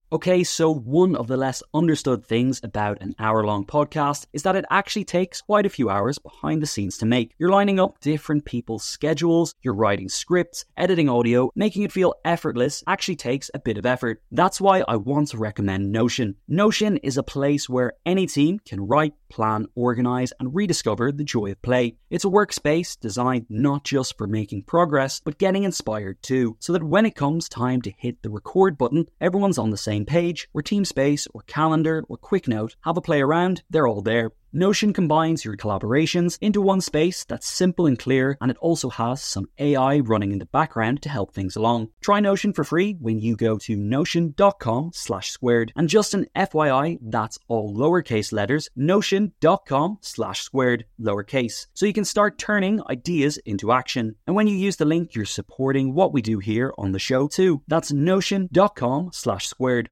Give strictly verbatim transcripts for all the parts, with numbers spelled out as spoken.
Okay, so one of the less understood things about an hour-long podcast is that it actually takes quite a few hours behind the scenes to make. You're lining up different people's schedules, you're writing scripts, editing audio, making it feel effortless actually takes a bit of effort. That's why I want to recommend Notion. Notion is a place where any team can write, plan, organize, and rediscover the joy of play. It's a workspace designed not just for making progress, but getting inspired too, so that when it comes time to hit the record button, everyone's on the same page, where TeamSpace or Calendar or QuickNote have a play around, they're all there. Notion combines your collaborations into one space that's simple and clear, and it also has some A I running in the background to help things along. Try Notion for free when you go to notion.com slash squared. And just an F Y I, that's all lowercase letters, notion.com slash squared, lowercase. So you can start turning ideas into action. And when you use the link, you're supporting what we do here on the show too. That's notion.com slash squared.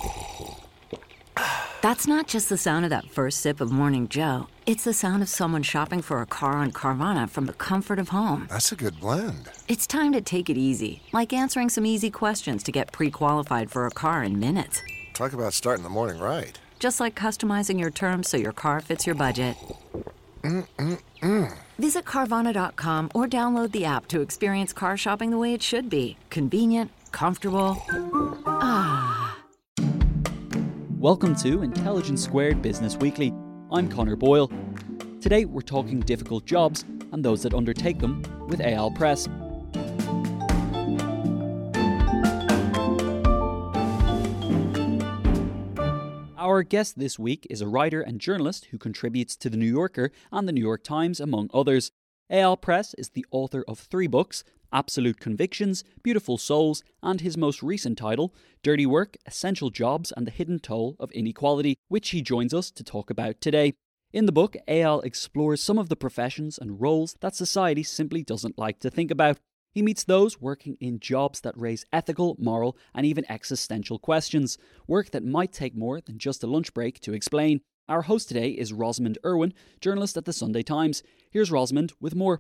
That's not just the sound of that first sip of Morning Joe. It's the sound of someone shopping for a car on Carvana from the comfort of home. That's a good blend. It's time to take it easy, like answering some easy questions to get pre-qualified for a car in minutes. Talk about starting the morning right. Just like customizing your terms so your car fits your budget. Mm-mm-mm. Visit Carvana dot com or download the app to experience car shopping the way it should be. Convenient, comfortable. Ah. Welcome to Intelligence Squared Business Weekly. I'm Connor Boyle. Today we're talking difficult jobs and those that undertake them with A L Press. Our guest this week is a writer and journalist who contributes to The New Yorker and The New York Times, among others. A L Press is the author of three books: Absolute Convictions, Beautiful Souls, and his most recent title, Dirty Work, Essential Jobs and the Hidden Toll of Inequality, which he joins us to talk about today. In the book, A L explores some of the professions and roles that society simply doesn't like to think about. He meets those working in jobs that raise ethical, moral, and even existential questions, work that might take more than just a lunch break to explain. Our host today is Rosamund Irwin, journalist at the Sunday Times. Here's Rosamund with more.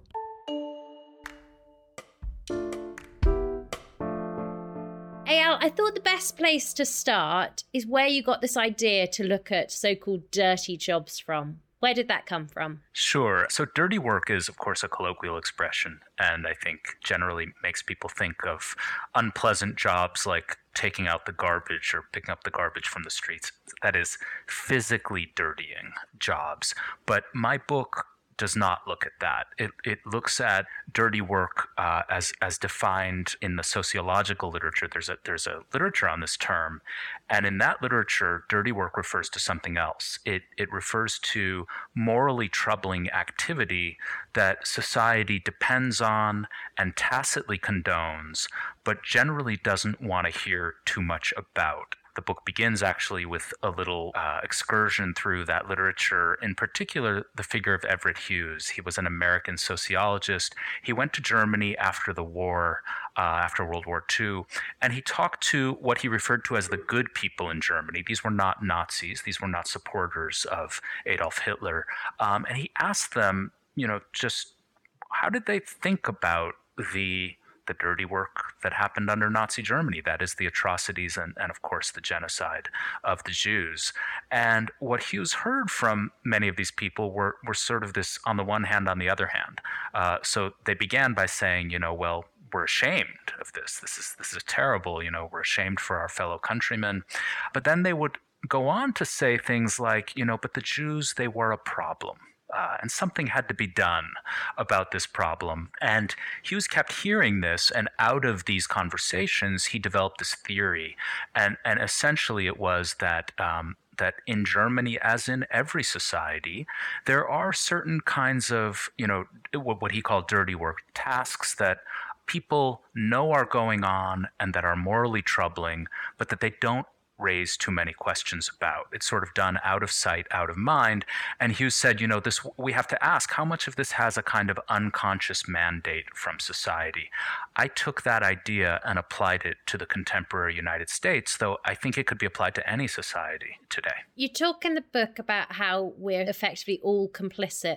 A L, I thought the best place to start is where you got this idea to look at so-called dirty jobs from. Where did that come from? Sure. So dirty work is, of course, a colloquial expression, and I think generally makes people think of unpleasant jobs like taking out the garbage or picking up the garbage from the streets. That is physically dirtying jobs. But my book does not look at that. It it looks at dirty work uh, as as defined in the sociological literature. There's a there's a literature on this term, and in that literature, dirty work refers to something else. It it refers to morally troubling activity that society depends on and tacitly condones, but generally doesn't want to hear too much about. The book begins actually with a little uh, excursion through that literature, in particular the figure of Everett Hughes. He was an American sociologist. He went to Germany after the war, uh, after World War Two, and he talked to what he referred to as the good people in Germany. These were not Nazis. These were not supporters of Adolf Hitler. Um, and he asked them, you know, just how did they think about the the dirty work that happened under Nazi Germany, that is the atrocities and, and of course the genocide of the Jews. And what Hughes heard from many of these people were, were sort of this on the one hand, on the other hand. Uh, so they began by saying, you know, well, we're ashamed of this. This is this is terrible. You know, we're ashamed for our fellow countrymen. But then they would go on to say things like, you know, but the Jews, they were a problem. Uh, and something had to be done about this problem. And Hughes kept hearing this, and out of these conversations, he developed this theory. And and essentially it was that um, that in Germany, as in every society, there are certain kinds of, you know, what he called dirty work, tasks that people know are going on and that are morally troubling, but that they don't raise too many questions about. It's sort of done out of sight, out of mind. And Hughes said, you know, this we have to ask how much of this has a kind of unconscious mandate from society. I took that idea and applied it to the contemporary United States, though I think it could be applied to any society today. You talk in the book about how we're effectively all complicit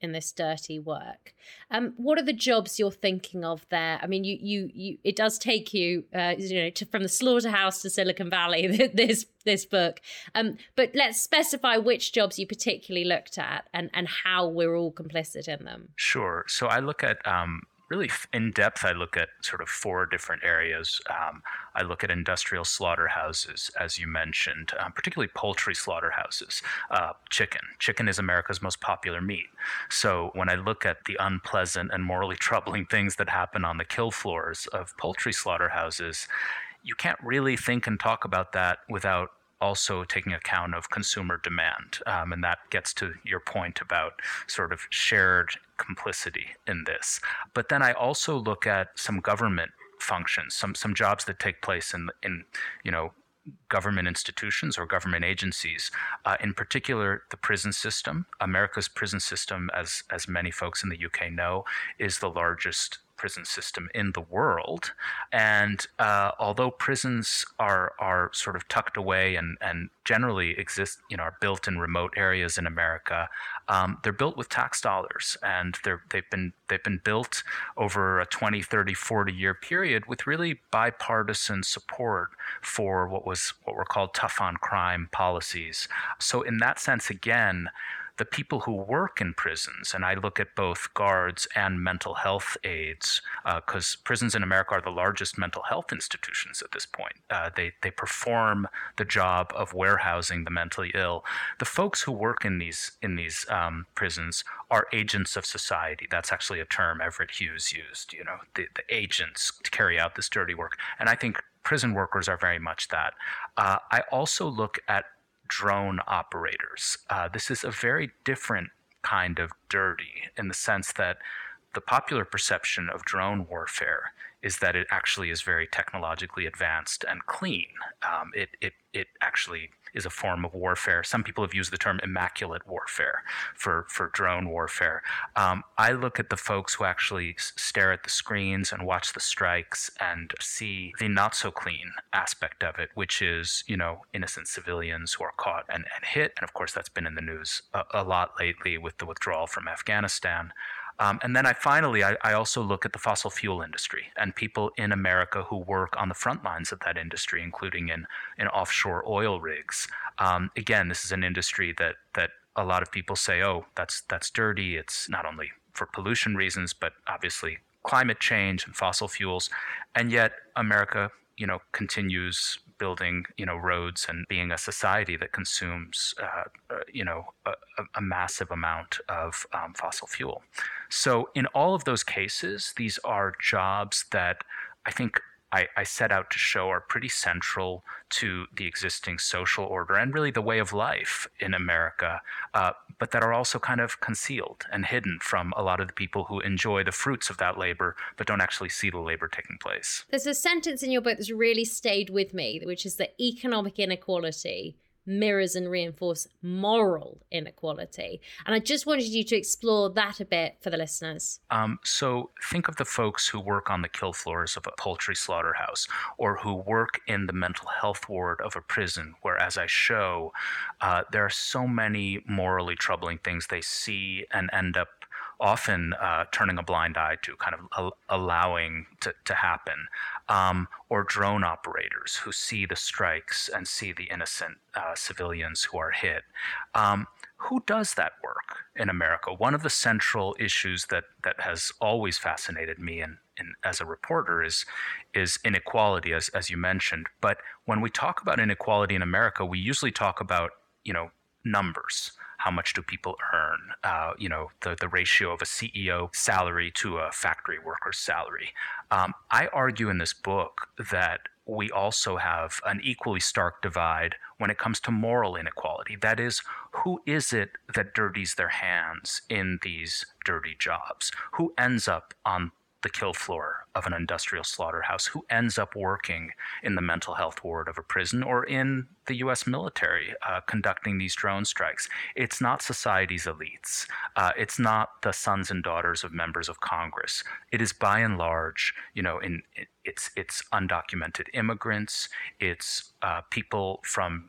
in this dirty work. Um, what are the jobs you're thinking of there? I mean, you, you, you it does take you, uh, you know, to, from the slaughterhouse to Silicon Valley. This this book, um, but let's specify which jobs you particularly looked at and and how we're all complicit in them. Sure. So I look at. Um, Really in depth, I look at sort of four different areas. Um, I look at industrial slaughterhouses, as you mentioned, um, particularly poultry slaughterhouses. Uh, chicken. Chicken is America's most popular meat. So when I look at the unpleasant and morally troubling things that happen on the kill floors of poultry slaughterhouses, you can't really think and talk about that without also taking account of consumer demand. Um, and that gets to your point about sort of shared complicity in this. But then I also look at some government functions, some some jobs that take place in, in you know, government institutions or government agencies, uh, in particular the prison system. America's prison system, as as many folks in the U K know, is the largest prison system in the world. And uh, although prisons are are sort of tucked away and, and generally exist, you know, are built in remote areas in America, um, they're built with tax dollars, and they're they've been they've been built over a twenty, thirty, forty year period with really bipartisan support for what was what were called tough on crime policies. So in that sense, again, the people who work in prisons, and I look at both guards and mental health aides, because uh, prisons in America are the largest mental health institutions at this point. Uh, they they perform the job of warehousing the mentally ill. The folks who work in these in these um, prisons are agents of society. That's actually a term Everett Hughes used. You know, the, the agents to carry out this dirty work. And I think prison workers are very much that. Uh, I also look at drone operators. Uh, this is a very different kind of dirty in the sense that the popular perception of drone warfare is that it actually is very technologically advanced and clean. Um, it, it, it actually is a form of warfare. Some people have used the term immaculate warfare for, for drone warfare. Um, I look at the folks who actually s- stare at the screens and watch the strikes and see the not so clean aspect of it, which is, you know, innocent civilians who are caught and, and hit. And of course, that's been in the news a, a lot lately with the withdrawal from Afghanistan. Um, and then I finally, I, I also look at the fossil fuel industry and people in America who work on the front lines of that industry, including in, in offshore oil rigs. Um, again, this is an industry that that a lot of people say, oh, that's that's dirty. It's not only for pollution reasons, but obviously climate change and fossil fuels. And yet America, you know, continues building, you know, roads and being a society that consumes, uh, uh, you know, a, a massive amount of um, fossil fuel. So in all of those cases, these are jobs that I think I, I set out to show are pretty central to the existing social order and really the way of life in America, uh, but that are also kind of concealed and hidden from a lot of the people who enjoy the fruits of that labor, but don't actually see the labor taking place. There's a sentence in your book that's really stayed with me, which is that economic inequality mirrors and reinforce moral inequality. And I just wanted you to explore that a bit for the listeners. Um, so think of the folks who work on the kill floors of a poultry slaughterhouse or who work in the mental health ward of a prison, where, as I show, uh, there are so many morally troubling things they see and end up often uh, turning a blind eye to, kind of al- allowing to, to happen, um, or drone operators who see the strikes and see the innocent uh, civilians who are hit. Um, who does that work in America? One of the central issues that that has always fascinated me in, in, as a reporter is is inequality, as as you mentioned. But when we talk about inequality in America, we usually talk about, you know, numbers. How much do people earn? Uh, you know, the, the ratio of a C E O salary to a factory worker's salary. Um, I argue in this book that we also have an equally stark divide when it comes to moral inequality. That is, who is it that dirties their hands in these dirty jobs? Who ends up on the kill floor of an industrial slaughterhouse? Who ends up working in the mental health ward of a prison or in the U S military uh, conducting these drone strikes? It's not society's elites. Uh, it's not the sons and daughters of members of Congress. It is by and large, you know, in, in it's it's undocumented immigrants. It's uh, people from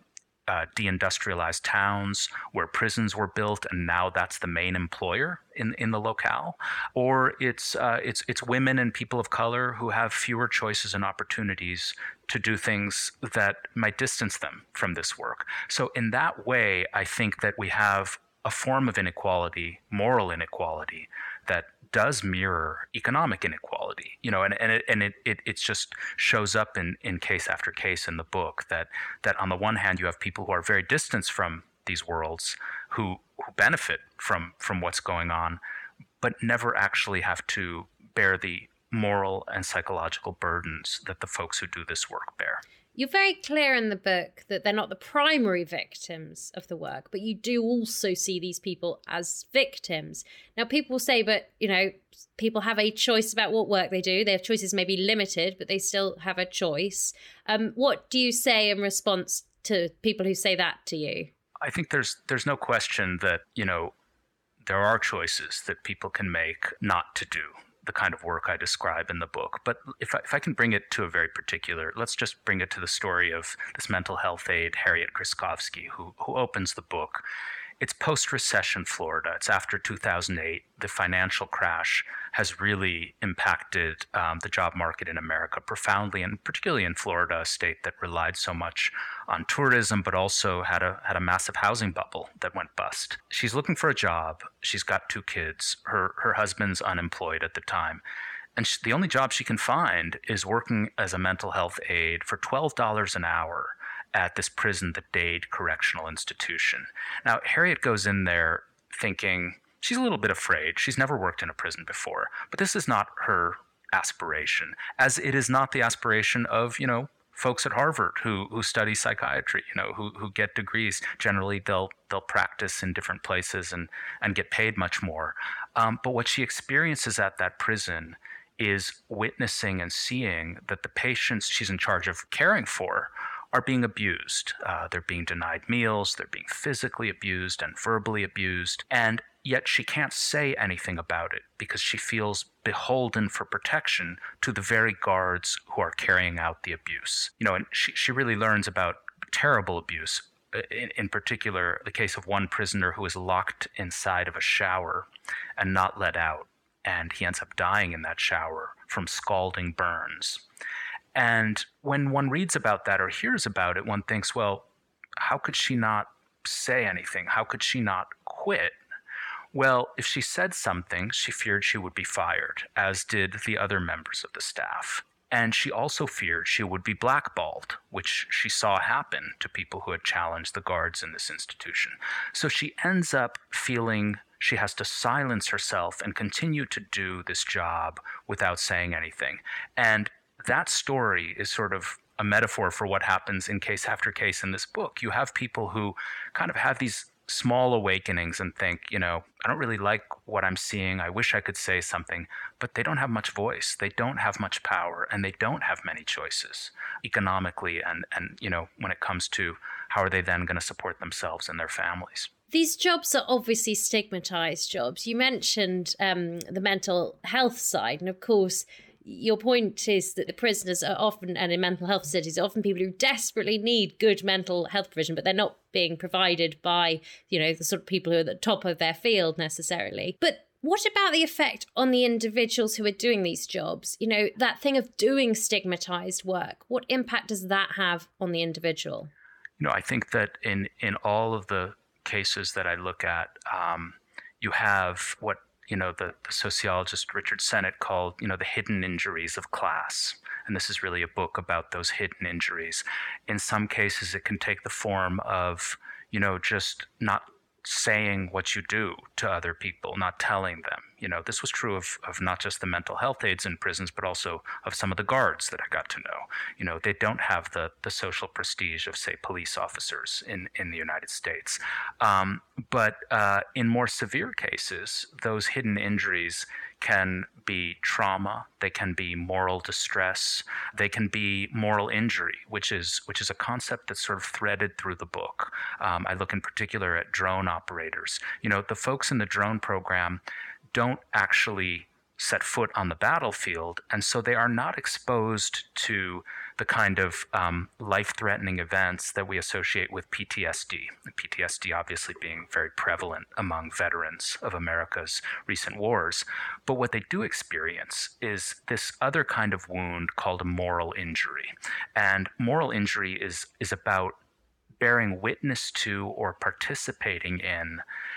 uh, deindustrialized towns where prisons were built, and now that's the main employer in in the locale, or it's uh, it's it's women and people of color who have fewer choices and opportunities to do things that might distance them from this work. So in that way, I think that we have a form of inequality, moral inequality, that does mirror economic inequality, you know, and, and it and it, it it just shows up in, in case after case in the book that that on the one hand you have people who are very distant from these worlds who who benefit from from what's going on, but never actually have to bear the moral and psychological burdens that the folks who do this work bear. You're very clear in the book that they're not the primary victims of the work, but you do also see these people as victims. Now, people say, but, you know, people have a choice about what work they do. Their choices may be limited, but they still have a choice. Um, what do you say in response to people who say that to you? I think there's there's no question that, you know, there are choices that people can make not to do the kind of work I describe in the book. But if I, if I can bring it to a very particular, let's just bring it to the story of this mental health aide, Harriet Kryskovsky, who, who opens the book. It's post-recession Florida. It's after two thousand eight. The financial crash has really impacted um, the job market in America profoundly, and particularly in Florida, a state that relied so much on tourism, but also had a had a massive housing bubble that went bust. She's looking for a job. She's got two kids. Her her husband's unemployed at the time. And she, the only job she can find is working as a mental health aide for twelve dollars an hour at this prison, the Dade Correctional Institution. Now, Harriet goes in there thinking, she's a little bit afraid. She's never worked in a prison before, but this is not her aspiration, as it is not the aspiration of, you know, folks at Harvard who who study psychiatry, you know, who who get degrees. Generally, they'll they'll practice in different places and and get paid much more. Um, but what she experiences at that prison is witnessing and seeing that the patients she's in charge of caring for are being abused. Uh, they're being denied meals, they're being physically abused and verbally abused, and yet she can't say anything about it because she feels beholden for protection to the very guards who are carrying out the abuse. You know, and she, she really learns about terrible abuse, in, in particular the case of one prisoner who is locked inside of a shower and not let out, and he ends up dying in that shower from scalding burns. And when one reads about that or hears about it, one thinks, well, how could she not say anything? How could she not quit? Well, if she said something, she feared she would be fired, as did the other members of the staff. And she also feared she would be blackballed, which she saw happen to people who had challenged the guards in this institution. So she ends up feeling she has to silence herself and continue to do this job without saying anything. And that story is sort of a metaphor for what happens in case after case in this book. You have people who kind of have these small awakenings and think, you know, I don't really like what I'm seeing. I wish I could say something, but they don't have much voice. They don't have much power, and they don't have many choices economically. And, and you know, when it comes to how are they then going to support themselves and their families? These jobs are obviously stigmatized jobs. You mentioned um, the mental health side, and of course, your point is that the prisoners are often, and in mental health facilities, are often people who desperately need good mental health provision, but they're not being provided by, you know, the sort of people who are at the top of their field necessarily. But what about the effect on the individuals who are doing these jobs? You know, that thing of doing stigmatized work, what impact does that have on the individual? You know, I think that in, in all of the cases that I look at, um, you have what you know, the, the sociologist Richard Sennett called, you know, the hidden injuries of class. And this is really a book about those hidden injuries. In some cases, it can take the form of, you know, just not saying what you do to other people, not telling them. You know, this was true of, of not just the mental health aides in prisons, but also of some of the guards that I got to know. You know, they don't have the the social prestige of, say, police officers in, in the United States. Um, but uh, in more severe cases, those hidden injuries can be trauma, they can be moral distress, they can be moral injury, which is which is a concept that's sort of threaded through the book. Um, I look in particular at drone operators. You know, the folks in the drone program don't actually set foot on the battlefield, and so they are not exposed to the the kind of um, life-threatening events that we associate with P T S D. P T S D obviously being very prevalent among veterans of America's recent wars. But what they do experience is this other kind of wound called a moral injury. And moral injury is, is about bearing witness to or participating in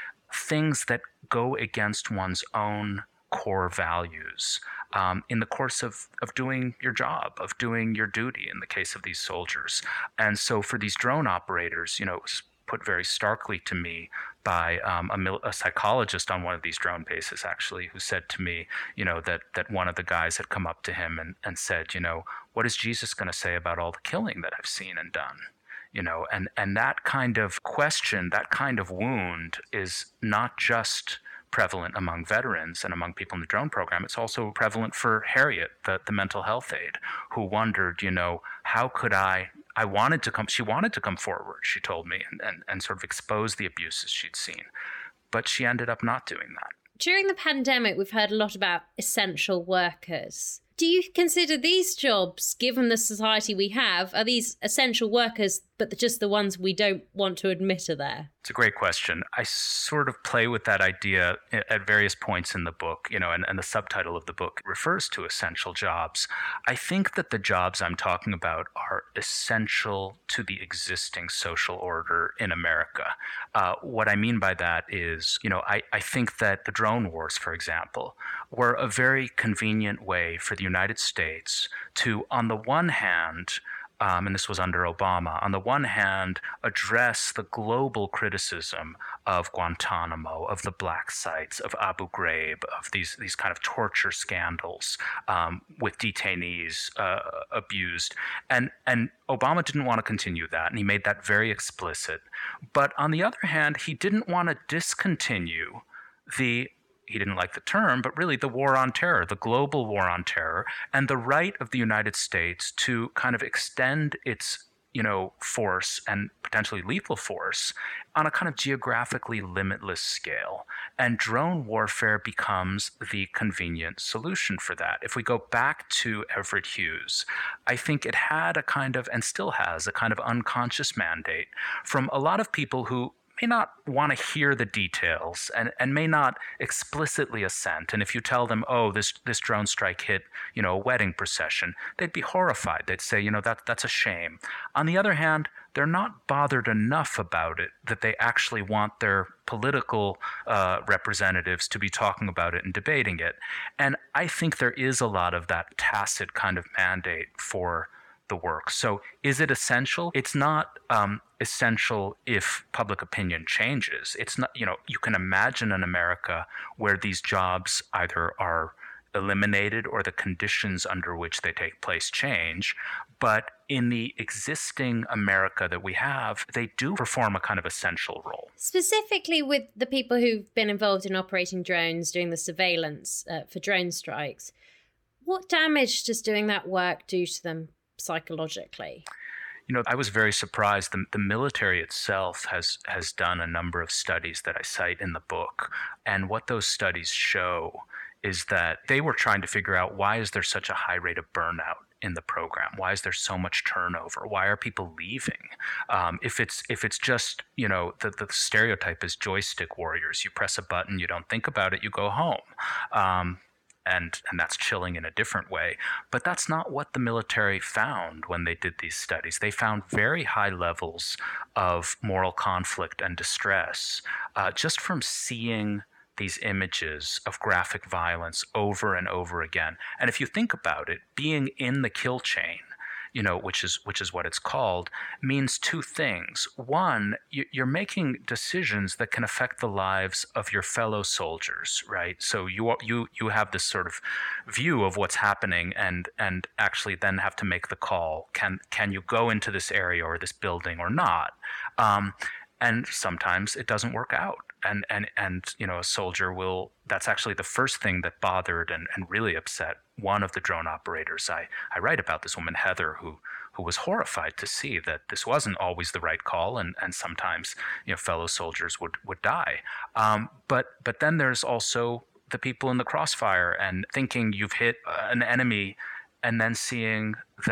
things that go against one's own core values um, in the course of, of doing your job, of doing your duty in the case of these soldiers. And so for these drone operators, you know, it was put very starkly to me by um, a, mil- a psychologist on one of these drone bases, actually, who said to me, you know, that that one of the guys had come up to him and, and said, you know, what is Jesus going to say about all the killing that I've seen and done? You know, and, and that kind of question, that kind of wound is not just prevalent among veterans and among people in the drone program. It's also prevalent for Harriet, the, the mental health aide, who wondered, you know, how could I, I wanted to come, she wanted to come forward, she told me, and, and, and sort of expose the abuses she'd seen. But she ended up not doing that. During the pandemic, we've heard a lot about essential workers. Do you consider these jobs, given the society we have, are these essential workers, but just the ones we don't want to admit are there? It's a great question. I sort of play with that idea at various points in the book, you know, and, and the subtitle of the book refers to essential jobs. I think that the jobs I'm talking about are essential to the existing social order in America. Uh, what I mean by that is, you know, I, I think that the drone wars, for example, were a very convenient way for the United States to, on the one hand, Um, and this was under Obama, on the one hand, address the global criticism of Guantanamo, of the black sites, of Abu Ghraib, of these, these kind of torture scandals um, with detainees uh, abused. And, and Obama didn't want to continue that, and he made that very explicit. But on the other hand, he didn't want to discontinue the he didn't like the term, but really the war on terror, the global war on terror, and the right of the United States to kind of extend its, you know, force and potentially lethal force on a kind of geographically limitless scale. And drone warfare becomes the convenient solution for that. If we go back to Everett Hughes, I think it had a kind of, and still has, a kind of unconscious mandate from a lot of people who may not want to hear the details and, and may not explicitly assent. And if you tell them, oh, this this drone strike hit, you know, a wedding procession, they'd be horrified. They'd say, you know, that that's a shame. On the other hand, they're not bothered enough about it that they actually want their political uh, representatives to be talking about it and debating it. And I think there is a lot of that tacit kind of mandate for the work. So is it essential? It's not um, essential if public opinion changes. It's not, you know, you can imagine an America where these jobs either are eliminated or the conditions under which they take place change. But in the existing America that we have, they do perform a kind of essential role. Specifically with the people who've been involved in operating drones, doing the surveillance uh, for drone strikes, what damage does doing that work do to them psychologically? You know, I was very surprised. The, the military itself has has done a number of studies that I cite in the book. And what those studies show is that they were trying to figure out, why is there such a high rate of burnout in the program? Why is there so much turnover? Why are people leaving? Um, if it's if it's just, you know, the, the stereotype is joystick warriors. You press a button, you don't think about it, you go home. Um, And, and that's chilling in a different way. But that's not what the military found when they did these studies. They found very high levels of moral conflict and distress uh, just from seeing these images of graphic violence over and over again. And if you think about it, being in the kill chain, you know, which is which is what it's called, means two things. One, you're making decisions that can affect the lives of your fellow soldiers, right? So you you you have this sort of view of what's happening, and and actually then have to make the call. Can can you go into this area or this building or not? Um, and sometimes it doesn't work out. And and and you know, a soldier will. That's actually the first thing that bothered and, and really upset one of the drone operators. I, I write about this woman, Heather, who who was horrified to see that this wasn't always the right call, and, and sometimes, you know, fellow soldiers would would die. Um, but but then there's also the people in the crossfire and thinking you've hit an enemy, and then seeing that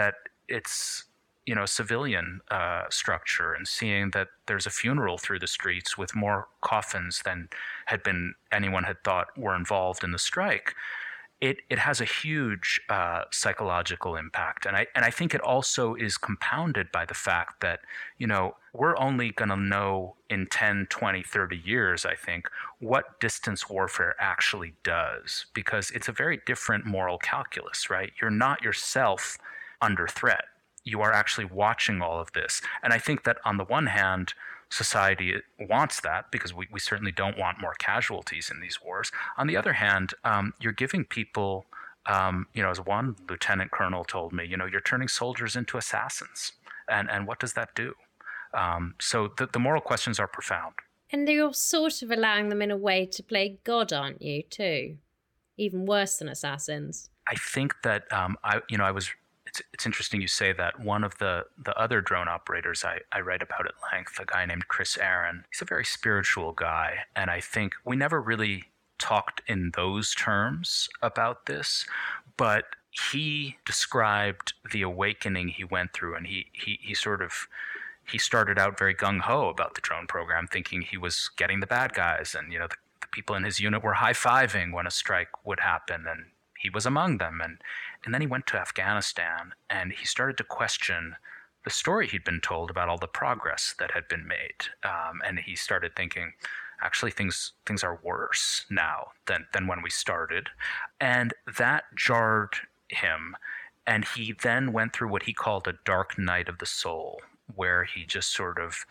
its you know civilian uh, structure and seeing that there's a funeral through the streets with more coffins than had been anyone had thought were involved in the strike, it it has a huge uh, psychological impact. And I and I think it also is compounded by the fact that, you know, we're only going to know in ten, twenty, thirty years, I think, what distance warfare actually does, because it's a very different moral calculus, right? You're not yourself under threat. You are actually watching all of this. And I think that on the one hand, society wants that, because we, we certainly don't want more casualties in these wars. On the other hand, um, you're giving people, um, you know, as one lieutenant colonel told me, you know, you're turning soldiers into assassins. And, and what does that do? Um, so the, the moral questions are profound. And you're sort of allowing them in a way to play God, aren't you, too? Even worse than assassins. I think that, um, I, you know, I was It's, it's interesting you say that. One of the, the other drone operators I, I write about at length, a guy named Chris Aaron, he's a very spiritual guy. And I think we never really talked in those terms about this, but he described the awakening he went through. And he, he, he sort of, he started out very gung-ho about the drone program, thinking he was getting the bad guys. And, you know, the, the people in his unit were high-fiving when a strike would happen. And he was among them. And And then he went to Afghanistan, and he started to question the story he'd been told about all the progress that had been made. Um, and he started thinking, actually, things things are worse now than, than when we started. And that jarred him. And he then went through what he called a dark night of the soul, where he just sort of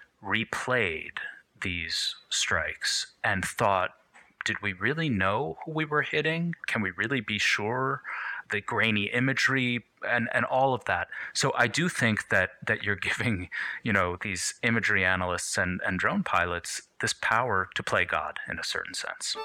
replayed these strikes and thought, did we really know who we were hitting? Can we really be sure? The grainy imagery and, and all of that. So I do think that that you're giving, you know, these imagery analysts and, and drone pilots this power to play God in a certain sense.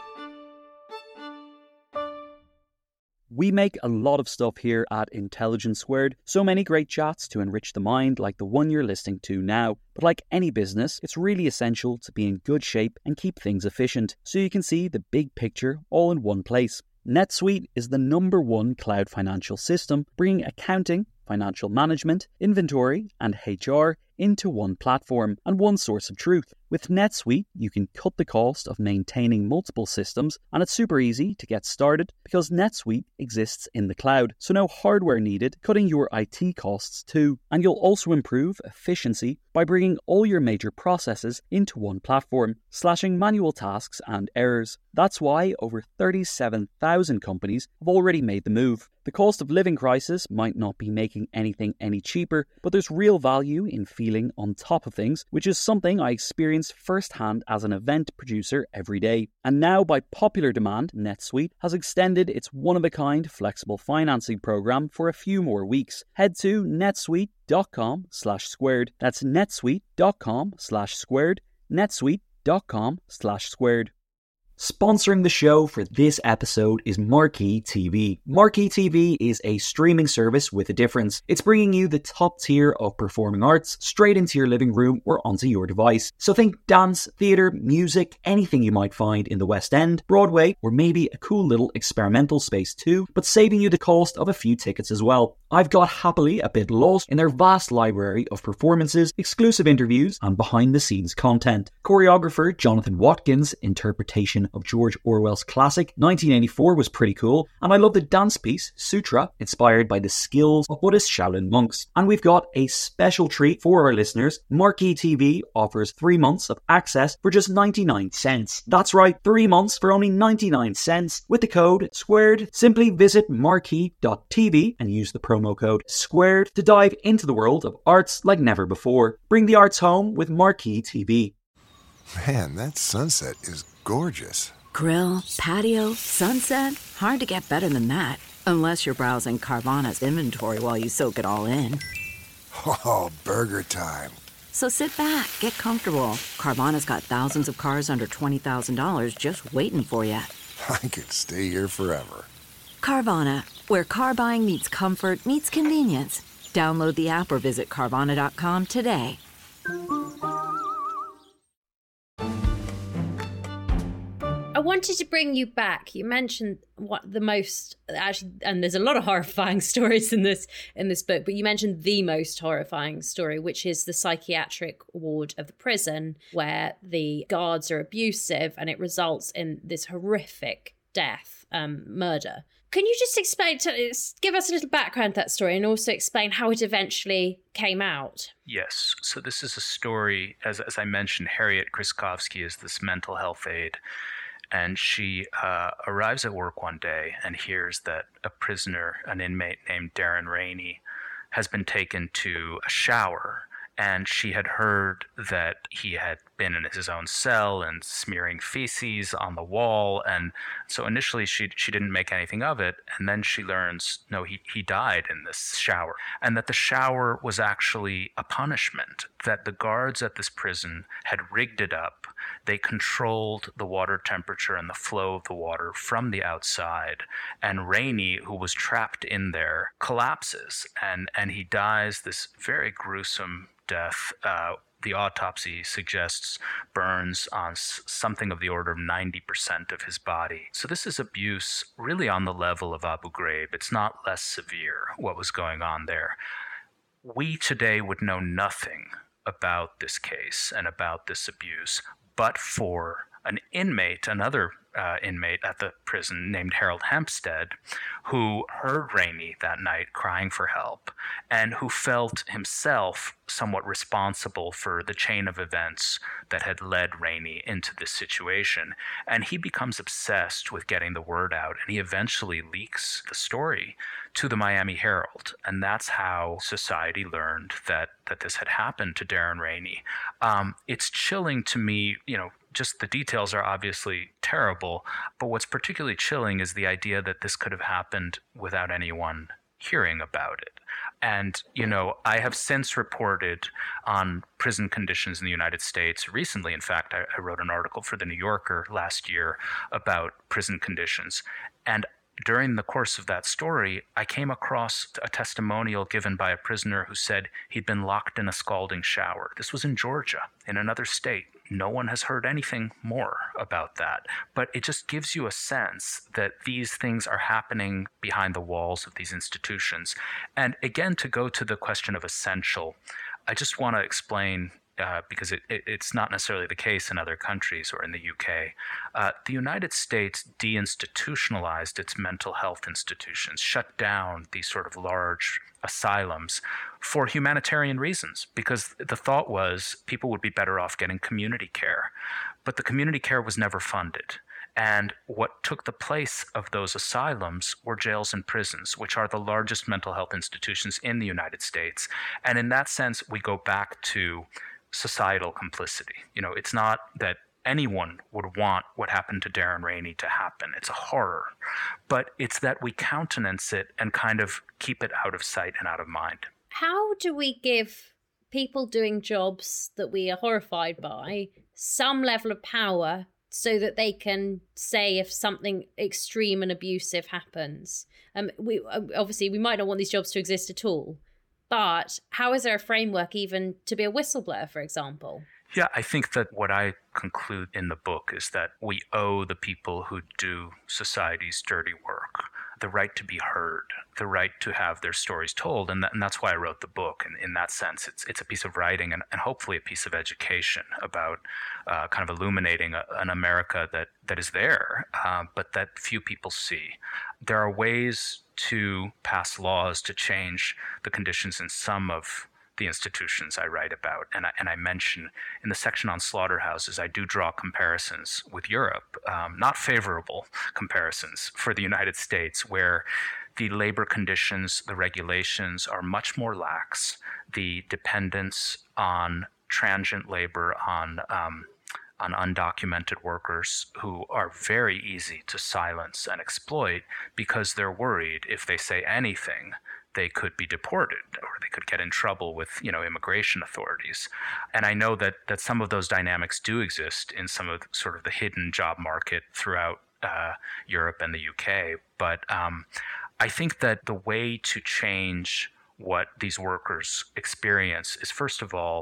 We make a lot of stuff here at Intelligence Squared, so many great chats to enrich the mind like the one you're listening to now. But like any business, it's really essential to be in good shape and keep things efficient, so you can see the big picture all in one place. NetSuite is the number one cloud financial system, bringing accounting, financial management, inventory, and H R into one platform and one source of truth. With NetSuite, you can cut the cost of maintaining multiple systems, and it's super easy to get started because NetSuite exists in the cloud, so no hardware needed, cutting your I T costs too. And you'll also improve efficiency by bringing all your major processes into one platform, slashing manual tasks and errors. That's why over thirty-seven thousand companies have already made the move. The cost of living crisis might not be making anything any cheaper, but there's real value in feeling on top of things, which is something I experience firsthand as an event producer every day. And now, by popular demand, NetSuite has extended its one-of-a-kind flexible financing program for a few more weeks. Head to netsuite.com slash squared. That's netsuite.com slash squared. netsuite.com slash squared. Sponsoring the show for this episode is Marquee T V. Marquee T V is a streaming service with a difference. It's bringing you the top tier of performing arts straight into your living room or onto your device. So think dance, theatre, music, anything you might find in the West End, Broadway, or maybe a cool little experimental space too, but saving you the cost of a few tickets as well. I've got happily a bit lost in their vast library of performances, exclusive interviews, and behind-the-scenes content. Choreographer Jonathan Watkins' interpretation of George Orwell's classic nineteen eighty-four was pretty cool, and I love the dance piece Sutra, inspired by the skills of Buddhist Shaolin monks. And we've got a special treat for our listeners. Marquee T V offers three months of access for just ninety-nine cents. That's right, three months for only ninety-nine cents with the code SQUARED. Simply visit marquee dot t v and use the promo code SQUARED to dive into the world of arts like never before. Bring the arts home with Marquee T V. Man, that sunset is gorgeous. Grill, patio, sunset. Hard to get better than that. Unless you're browsing Carvana's inventory while you soak it all in. Oh, burger time. So sit back, get comfortable. Carvana's got thousands of cars under twenty thousand dollars just waiting for you. I could stay here forever. Carvana, where car buying meets comfort, meets convenience. Download the app or visit Carvana dot com today. I wanted to bring you back. You mentioned what the most actually, and there's a lot of horrifying stories in this in this book, but you mentioned the most horrifying story, which is the psychiatric ward of the prison, where the guards are abusive and it results in this horrific death, um, murder. Can you just explain, to give us a little background to that story and also explain how it eventually came out? Yes. So this is a story, as, as I mentioned, Harriet Kriskowski is this mental health aide, and she uh, arrives at work one day and hears that a prisoner, an inmate named Darren Rainey, has been taken to a shower. And she had heard that he had been in his own cell and smearing feces on the wall. And so initially she she didn't make anything of it. And then she learns, no, he, he died in this shower. And that the shower was actually a punishment, that the guards at this prison had rigged it up. They controlled the water temperature and the flow of the water from the outside. And Rainey, who was trapped in there, collapses and, and he dies this very gruesome death. Uh, the autopsy suggests burns on s- something of the order of ninety percent of his body. So this is abuse really on the level of Abu Ghraib. It's not less severe what was going on there. We today would know nothing about this case and about this abuse, but for an inmate, another uh, inmate at the prison named Harold Hempstead, who heard Rainey that night crying for help and who felt himself somewhat responsible for the chain of events that had led Rainey into this situation. And he becomes obsessed with getting the word out, and he eventually leaks the story to the Miami Herald. And that's how society learned that that this had happened to Darren Rainey. Um, it's chilling to me, you know, just the details are obviously terrible, but what's particularly chilling is the idea that this could have happened without anyone hearing about it. And, you know, I have since reported on prison conditions in the United States. Recently, in fact, I, I wrote an article for The New Yorker last year about prison conditions. And during the course of that story, I came across a testimonial given by a prisoner who said he'd been locked in a scalding shower. This was in Georgia, in another state. No one has heard anything more about that. But it just gives you a sense that these things are happening behind the walls of these institutions. And again, to go to the question of essential, I just want to explain, uh, because it, it, it's not necessarily the case in other countries or in the U K. Uh, the United States deinstitutionalized its mental health institutions, shut down these sort of large asylums for humanitarian reasons, because the thought was people would be better off getting community care. But the community care was never funded. And what took the place of those asylums were jails and prisons, which are the largest mental health institutions in the United States. And in that sense, we go back to societal complicity. You know, it's not that anyone would want what happened to Darren Rainey to happen. It's a horror. But it's that we countenance it and kind of keep it out of sight and out of mind. How do we give people doing jobs that we are horrified by some level of power so that they can say if something extreme and abusive happens? Um, we obviously, we might not want these jobs to exist at all, but how is there a framework even to be a whistleblower, for example? Yeah, I think that what I conclude in the book is that we owe the people who do society's dirty work the right to be heard, the right to have their stories told. And, that, and that's why I wrote the book. And in that sense, it's it's a piece of writing and, and hopefully a piece of education about uh, kind of illuminating a, an America that, that is there, uh, but that few people see. There are ways to pass laws to change the conditions in some of the institutions I write about. And I, and I mention in the section on slaughterhouses, I do draw comparisons with Europe, um, not favorable comparisons for the United States, where the labor conditions, the regulations are much more lax. The dependence on transient labor, on um, on undocumented workers who are very easy to silence and exploit because they're worried if they say anything, they could be deported or they could get in trouble with, you know, immigration authorities. And I know that that some of those dynamics do exist in some of sort of the hidden job market throughout uh, Europe and the U K. But um, I think that the way to change what these workers experience is, first of all,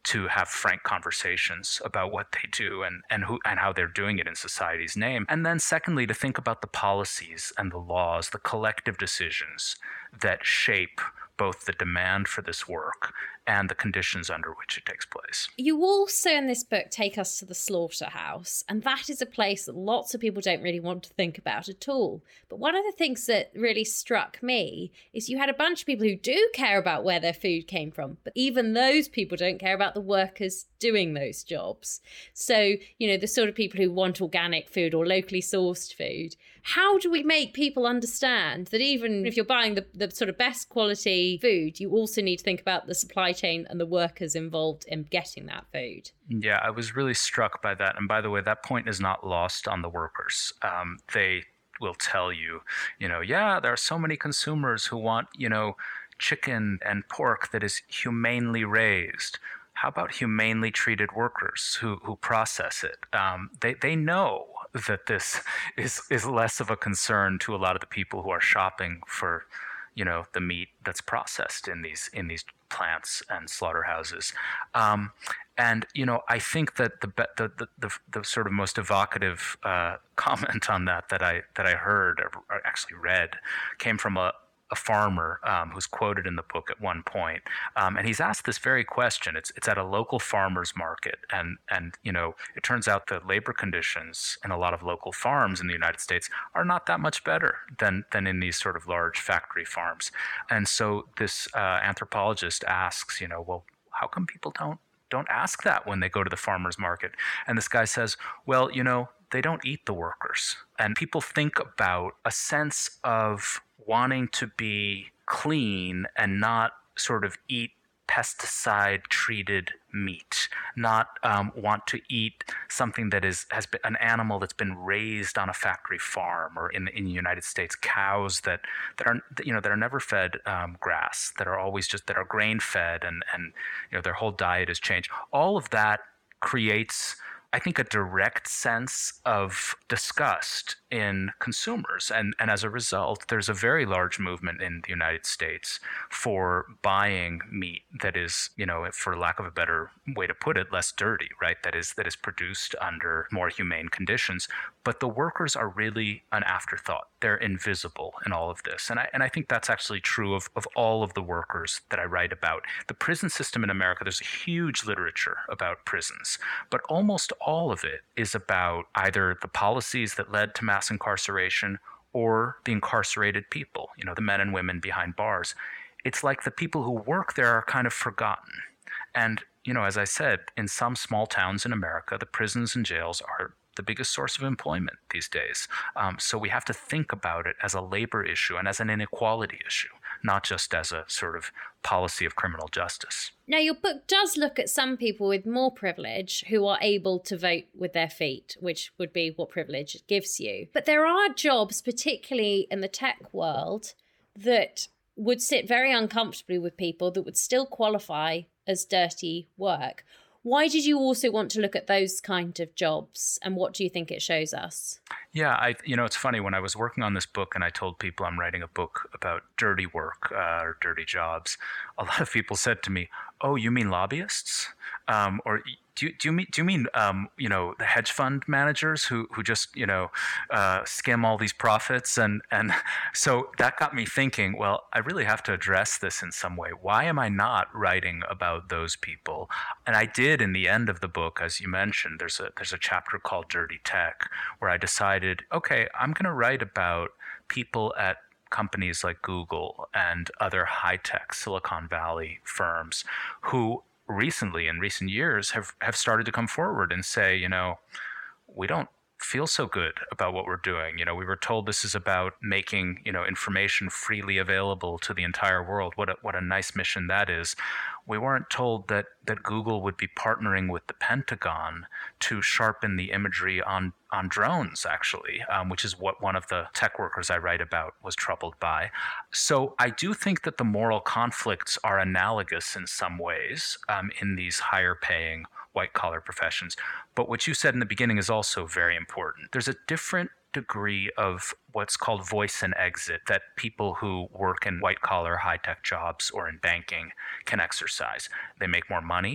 to have frank conversations about what they do and, and who and how they're doing it in society's name. And then secondly, to think about the policies and the laws, the collective decisions that shape both the demand for this work and the conditions under which it takes place. You also in this book take us to the slaughterhouse, and that is a place that lots of people don't really want to think about at all. But one of the things that really struck me is you had a bunch of people who do care about where their food came from, but even those people don't care about the workers doing those jobs. So, you know, the sort of people who want organic food or locally sourced food. How do we make people understand that even if you're buying the, the sort of best quality food, you also need to think about the supply chain and the workers involved in getting that food? Yeah, I was really struck by that. And by the way, that point is not lost on the workers. Um, they will tell you, you know, yeah, there are so many consumers who want, you know, chicken and pork that is humanely raised. How about humanely treated workers who, who process it? Um, they, they know that this is, is less of a concern to a lot of the people who are shopping for, you know, the meat that's processed in these in these plants and slaughterhouses. Um, and, you know, I think that the the the, the, the sort of most evocative uh, comment on that that I that I heard or actually read came from a a farmer um, who's quoted in the book at one point. Um, and he's asked this very question. It's it's at a local farmer's market. And, and, you know, it turns out the labor conditions in a lot of local farms in the United States are not that much better than, than in these sort of large factory farms. And so this uh, anthropologist asks, you know, well, how come people don't don't ask that when they go to the farmer's market? And this guy says, well, you know, they don't eat the workers. And people think about a sense of wanting to be clean and not sort of eat pesticide treated meat, not um, want to eat something that is has been an animal that's been raised on a factory farm, or in in the United States, cows that that are you know that are never fed um, grass, that are always just that are grain fed, and and you know their whole diet is changed. All of that creates, I think, a direct sense of disgust in consumers. And, and as a result, there's a very large movement in the United States for buying meat that is, you know, for lack of a better way to put it, less dirty, right? That is that is produced under more humane conditions. But the workers are really an afterthought. They're invisible in all of this. And I and I think that's actually true of, of all of the workers that I write about. The prison system in America, there's a huge literature about prisons, but almost all of it is about either the policies that led to mass incarceration or the incarcerated people, you know, the men and women behind bars. It's like the people who work there are kind of forgotten. And, you know, as I said, in some small towns in America, the prisons and jails are the biggest source of employment these days. Um, so we have to think about it as a labor issue and as an inequality issue, not just as a sort of policy of criminal justice. Now, your book does look at some people with more privilege who are able to vote with their feet, which would be what privilege gives you. But there are jobs, particularly in the tech world, that would sit very uncomfortably with people that would still qualify as dirty work. Why did you also want to look at those kind of jobs, and what do you think it shows us? Yeah, I, you know, it's funny, when I was working on this book and I told people I'm writing a book about dirty work uh, or dirty jobs, a lot of people said to me, oh, you mean lobbyists? Um, or do you, do you mean, do you mean um, you know, the hedge fund managers who, who just, you know, uh, skim all these profits? And, and so that got me thinking, well, I really have to address this in some way. Why am I not writing about those people? And I did in the end of the book, as you mentioned. There's a, there's a chapter called Dirty Tech, where I decided, okay, I'm going to write about people at companies like Google and other high-tech Silicon Valley firms who recently, in recent years, have, have started to come forward and say, you know, we don't feel so good about what we're doing. You know, we were told this is about making, you know, information freely available to the entire world. What a, what a nice mission that is. We weren't told that that Google would be partnering with the Pentagon to sharpen the imagery on on drones, actually, um, which is what one of the tech workers I write about was troubled by. So I do think that the moral conflicts are analogous in some ways um, in these higher paying white-collar professions. But what you said in the beginning is also very important. There's a different degree of what's called voice and exit that people who work in white-collar high-tech jobs or in banking can exercise. They make more money.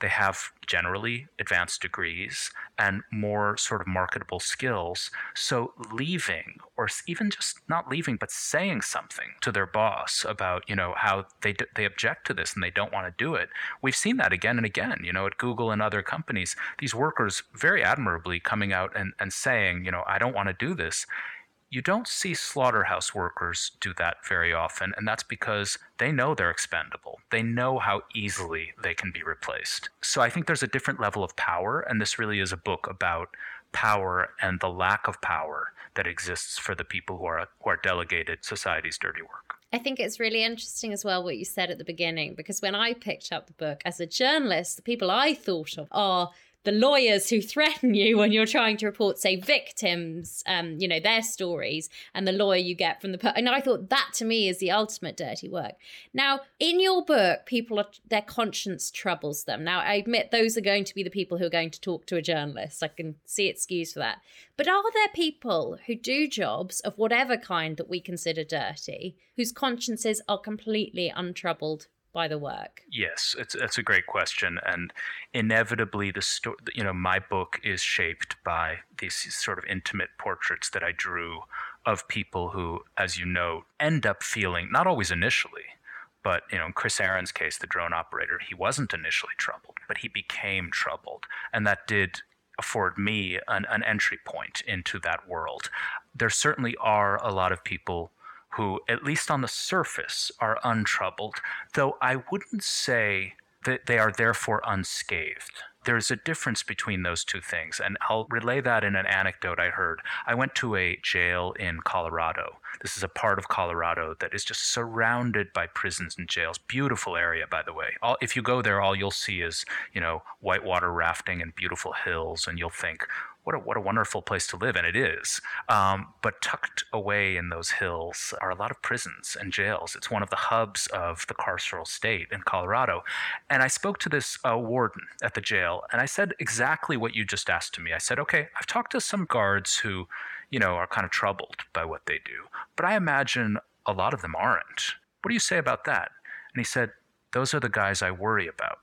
They have generally advanced degrees and more sort of marketable skills. So leaving, or even just not leaving, but saying something to their boss about, you know, how they they object to this and they don't want to do it. We've seen that again and again, you know, at Google and other companies, these workers very admirably coming out and, and saying, you know, I don't want to do this. You don't see slaughterhouse workers do that very often, and that's because they know they're expendable. They know how easily they can be replaced. So I think there's a different level of power, and this really is a book about power and the lack of power that exists for the people who are who are delegated society's dirty work. I think it's really interesting as well what you said at the beginning, because when I picked up the book as a journalist, the people I thought of are the lawyers who threaten you when you're trying to report, say, victims, um, you know, their stories, and the lawyer you get from the... Per- and I thought that, to me, is the ultimate dirty work. Now, in your book, people are... their conscience troubles them. Now, I admit those are going to be the people who are going to talk to a journalist. I can see excuse for that. But are there people who do jobs of whatever kind that we consider dirty, whose consciences are completely untroubled by the work? Yes, it's that's a great question, and inevitably, the sto- you know, my book is shaped by these sort of intimate portraits that I drew of people who, as you know, end up feeling, not always initially, but you know, in Chris Aaron's case, the drone operator, he wasn't initially troubled, but he became troubled, and that did afford me an, an entry point into that world. There certainly are a lot of people who, at least on the surface, are untroubled, though I wouldn't say that they are therefore unscathed. There's a difference between those two things, and I'll relay that in an anecdote I heard. I went to a jail in Colorado. This is a part of Colorado that is just surrounded by prisons and jails. Beautiful area, by the way. All, if you go there, all you'll see is, you know, whitewater rafting and beautiful hills, and you'll think, What a, what a wonderful place to live, and it is. Um, but tucked away in those hills are a lot of prisons and jails. It's one of the hubs of the carceral state in Colorado. And I spoke to this uh, warden at the jail, and I said exactly what you just asked to me. I said, okay, I've talked to some guards who, you know, are kind of troubled by what they do, but I imagine a lot of them aren't. What do you say about that? And he said, those are the guys I worry about.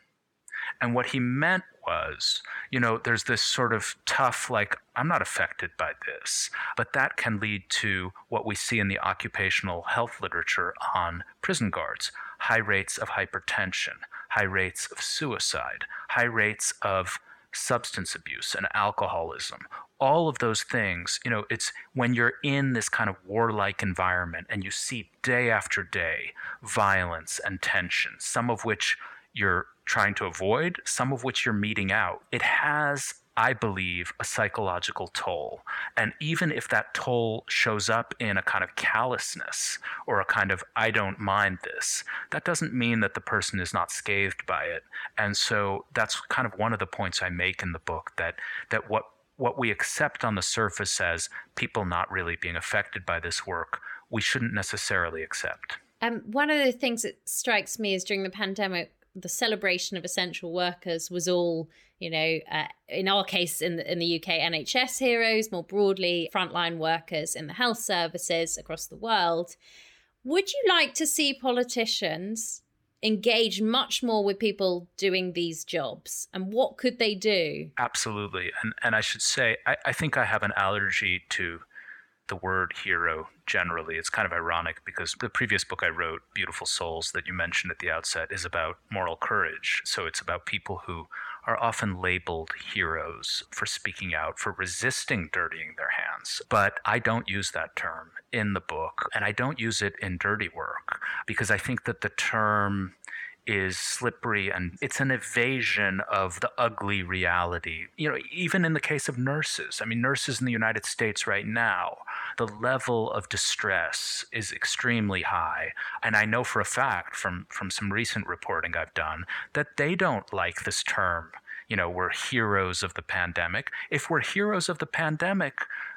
And what he meant was, you know, there's this sort of tough, like, I'm not affected by this. But that can lead to what we see in the occupational health literature on prison guards: high rates of hypertension, high rates of suicide, high rates of substance abuse and alcoholism. All of those things, you know, it's when you're in this kind of warlike environment and you see day after day violence and tension, some of which you're trying to avoid, some of which you're meeting out. It has, I believe, a psychological toll. And even if that toll shows up in a kind of callousness or a kind of, I don't mind this, that doesn't mean that the person is not scathed by it. And so that's kind of one of the points I make in the book, that that what what we accept on the surface as people not really being affected by this work, we shouldn't necessarily accept. Um, one of the things that strikes me is during the pandemic, the celebration of essential workers was all, you know, uh, in our case in the, in the U K, N H S heroes, more broadly, frontline workers in the health services across the world. Would you like to see politicians engage much more with people doing these jobs? And what could they do? Absolutely. And and I should say, I, I think I have an allergy to the word hero generally. It's kind of ironic because the previous book I wrote, Beautiful Souls, that you mentioned at the outset, is about moral courage. So it's about people who are often labeled heroes for speaking out, for resisting dirtying their hands. But I don't use that term in the book, and I don't use it in dirty work, because I think that the term is slippery and it's an evasion of the ugly reality. You know, even in the case of nurses, I mean, nurses in the United States right now, the level of distress is extremely high. And I know for a fact from, from some recent reporting I've done that they don't like this term, you know, we're heroes of the pandemic. If we're heroes of the pandemic,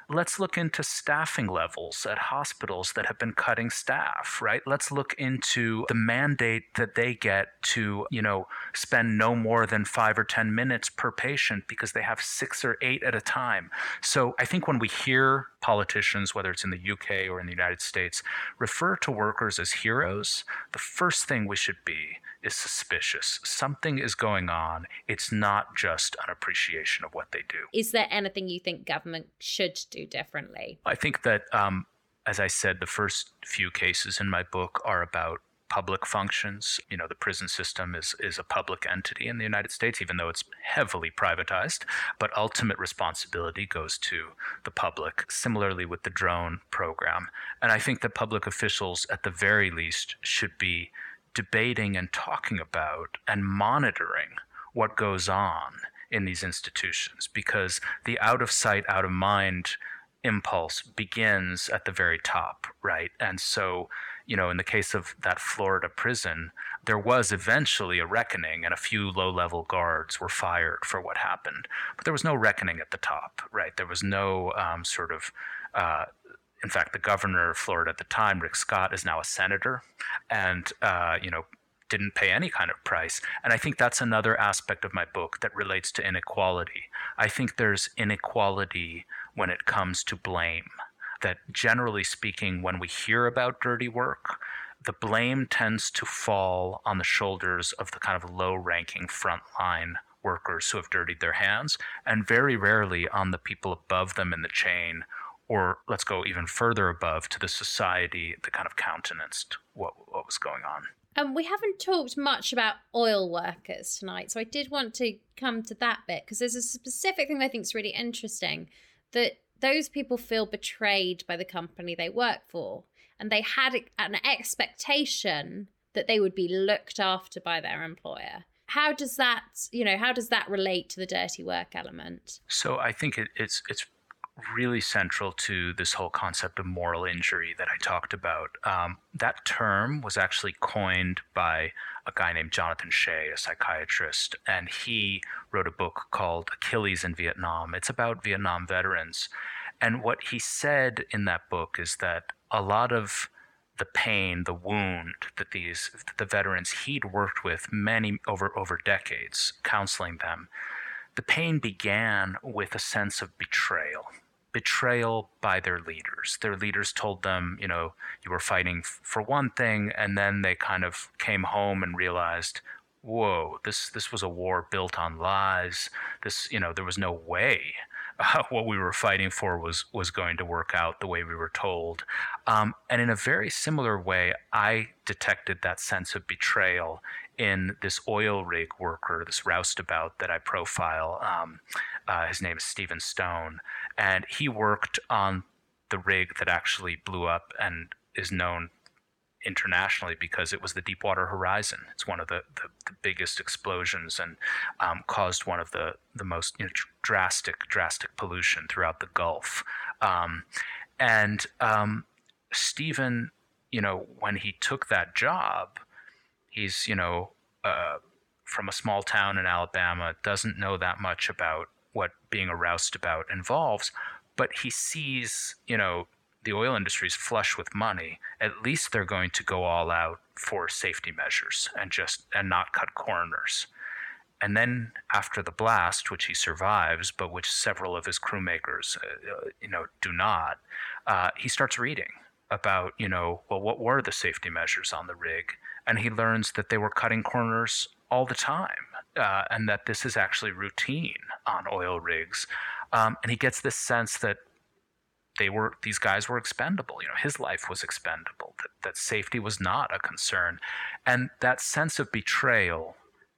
Let's look into staffing levels at hospitals that have been cutting staff, right? Let's look into the mandate that they get to, you know, spend no more than five or ten minutes per patient because they have six or eight at a time. So I think when we hear politicians, whether it's in the U K or in the United States, refer to workers as heroes, the first thing we should be is suspicious. Something is going on. It's not just an appreciation of what they do. Is there anything you think government should do differently? I think that, um, as I said, the first few cases in my book are about public functions. You know, the prison system is, is a public entity in the United States, even though it's heavily privatized, but ultimate responsibility goes to the public. Similarly with the drone program. And I think that public officials, at the very least, should be debating and talking about and monitoring what goes on in these institutions, because the out of sight, out of mind impulse begins at the very top, right? And so, you know, in the case of that Florida prison, there was eventually a reckoning, and a few low-level guards were fired for what happened. But there was no reckoning at the top, right? There was no um, sort of uh, in fact, the governor of Florida at the time, Rick Scott, is now a senator and, uh, you know, didn't pay any kind of price. And I think that's another aspect of my book that relates to inequality. I think there's inequality when it comes to blame, that generally speaking, when we hear about dirty work, the blame tends to fall on the shoulders of the kind of low-ranking frontline workers who have dirtied their hands, and very rarely on the people above them in the chain, or let's go even further above to the society that kind of countenanced what, what was going on. Um, we haven't talked much about oil workers tonight, so I did want to come to that bit, because there's a specific thing that I think is really interesting, that those people feel betrayed by the company they work for, and they had an expectation that they would be looked after by their employer. How does that, you know, how does that relate to the dirty work element? So I think it, it's it's really central to this whole concept of moral injury that I talked about. Um, that term was actually coined by a guy named Jonathan Shea, a psychiatrist, and he wrote a book called Achilles in Vietnam. It's about Vietnam veterans. And what he said in that book is that a lot of the pain, the wound that these the veterans he'd worked with many over over decades, counseling them, the pain began with a sense of betrayal. Betrayal by their leaders. Their leaders told them, you know, you were fighting f- for one thing, and then they kind of came home and realized, whoa, this this was a war built on lies. This, you know, there was no way uh, what we were fighting for was was going to work out the way we were told. Um, and in a very similar way, I detected that sense of betrayal in this oil rig worker, this roustabout that I profile. Um, uh, his name is Stephen Stone, and he worked on the rig that actually blew up and is known internationally because it was the Deepwater Horizon. It's one of the, the, the biggest explosions and um, caused one of the, the most you know, drastic, drastic pollution throughout the Gulf. Um, and um, Stephen, you know, when he took that job, he's, you know, uh, from a small town in Alabama, doesn't know that much about what being a roustabout involves, but he sees, you know, the oil industry is flush with money. At least they're going to go all out for safety measures and just and not cut corners. And then after the blast, which he survives, but which several of his crewmakers, uh, you know, do not, uh, he starts reading about, you know, well, what were the safety measures on the rig? And he learns that they were cutting corners all the time, uh, and that this is actually routine on oil rigs. Um, and he gets this sense that they were these guys were expendable. You know, his life was expendable. That, that safety was not a concern, and that sense of betrayal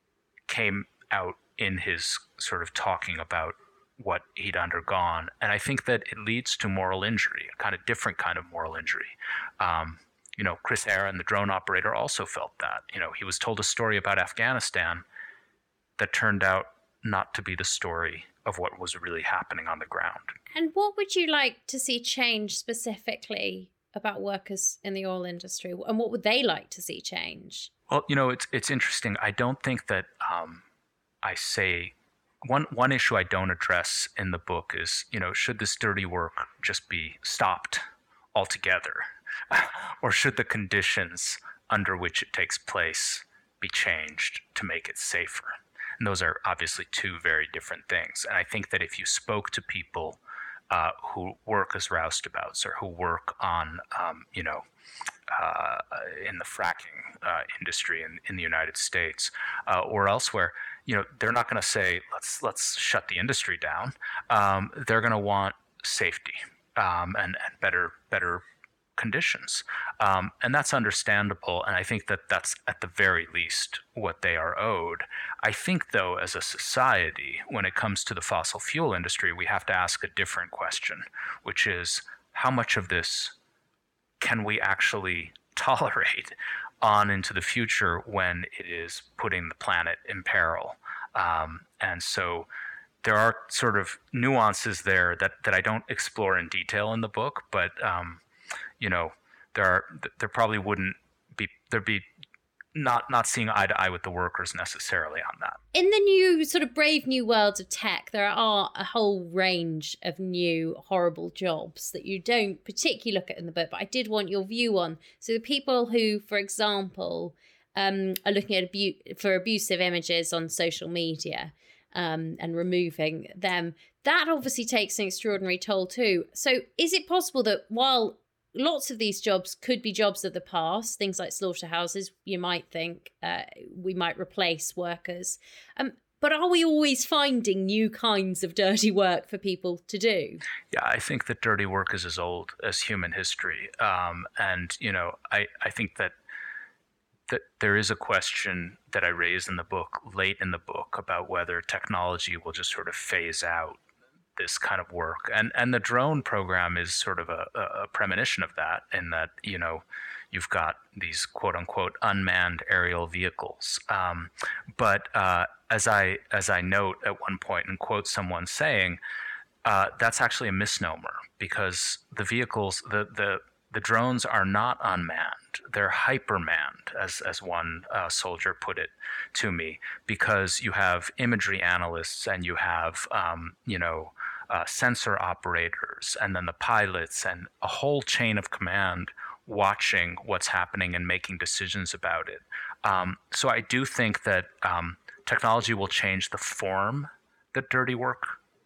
came out in his sort of talking about what he'd undergone. And I think that it leads to moral injury, a kind of different kind of moral injury. Um, you know, Chris Aaron, the drone operator, also felt that. You know, he was told a story about Afghanistan that turned out not to be the story of what was really happening on the ground. And what would you like to see change specifically about workers in the oil industry? And what would they like to see change? Well, you know, it's it's interesting. I don't think that um, I say one one issue I don't address in the book is, you know, should this dirty work just be stopped altogether, or should the conditions under which it takes place be changed to make it safer? And those are obviously two very different things. And I think that if you spoke to people uh, who work as roustabouts or who work on, um, you know, uh, in the fracking uh, industry in, in the United States uh, or elsewhere, you know, they're not going to say, let's let's shut the industry down. Um, they're going to want safety um, and, and better better conditions. Um, and that's understandable. And I think that that's at the very least what they are owed. I think, though, as a society, when it comes to the fossil fuel industry, we have to ask a different question, which is how much of this can we actually tolerate on into the future when it is putting the planet in peril? Um, and so there are sort of nuances there that, that I don't explore in detail in the book, but um, you know, there are there probably wouldn't be there'd be not not seeing eye to eye with the workers necessarily on that. In the new sort of brave new worlds of tech, there are a whole range of new horrible jobs that you don't particularly look at in the book, but I did want your view on. So the people who, for example, um, are looking at abu- for abusive images on social media um, and removing them, that obviously takes an extraordinary toll too. So is it possible that while lots of these jobs could be jobs of the past, things like slaughterhouses, you might think uh, we might replace workers. Um, but are we always finding new kinds of dirty work for people to do? Yeah, I think that dirty work is as old as human history. Um, and, you know, I, I think that that there is a question that I raise in the book, late in the book, about whether technology will just sort of phase out this kind of work. And and the drone program is sort of a, a premonition of that, in that, you know, you've got these quote unquote unmanned aerial vehicles. Um, but uh, as I as I note at one point and quote someone saying, uh, that's actually a misnomer, because the vehicles, the the the drones are not unmanned. They're hypermanned, as as one uh, soldier put it to me, because you have imagery analysts and you have, um, you know, uh, sensor operators, and then the pilots, and a whole chain of command watching what's happening and making decisions about it. Um, so I do think that um, technology will change the form that dirty work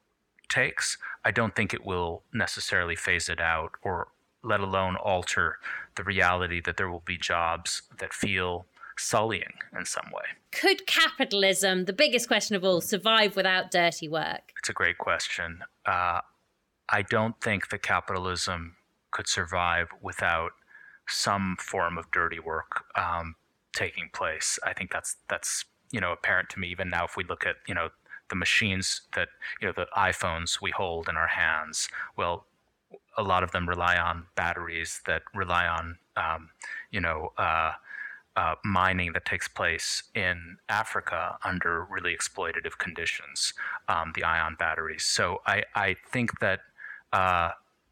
takes. I don't think it will necessarily phase it out, or let alone alter the reality that there will be jobs that feel sullying in some way. Could capitalism, the biggest question of all, survive without dirty work? It's a great question. Uh, I don't think that capitalism could survive without some form of dirty work um, taking place. I think that's that's you know apparent to me even now. If we look at you know the machines that you know the iPhones we hold in our hands, well, a lot of them rely on batteries that rely on, um, you know, uh, uh, mining that takes place in Africa under really exploitative conditions, um, the ion batteries. So I, I think that uh,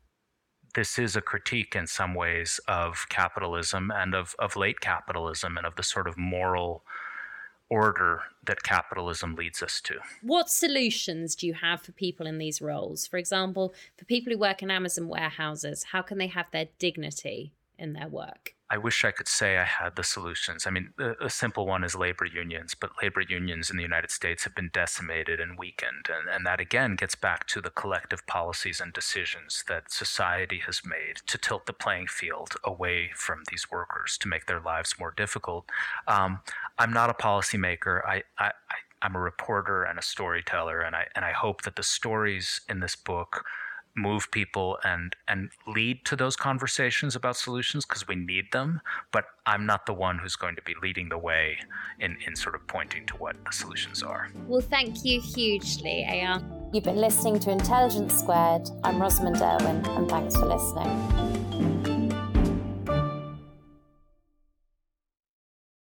this is a critique in some ways of capitalism and of, of late capitalism and of the sort of moral order that capitalism leads us to. What solutions do you have for people in these roles? For example, for people who work in Amazon warehouses, how can they have their dignity in their work? I wish I could say I had the solutions. I mean, a, a simple one is labor unions, but labor unions in the United States have been decimated and weakened. And, and that, again, gets back to the collective policies and decisions that society has made to tilt the playing field away from these workers to make their lives more difficult. Um, I'm not a policymaker. I, I, I, I'm a reporter and a storyteller, and I, and I hope that the stories in this book move people and and lead to those conversations about solutions, because we need them. But I'm not the one who's going to be leading the way in, in sort of pointing to what the solutions are. Well, thank you hugely, Eyal. You've been listening to Intelligence Squared. I'm Rosamund Irwin, and thanks for listening.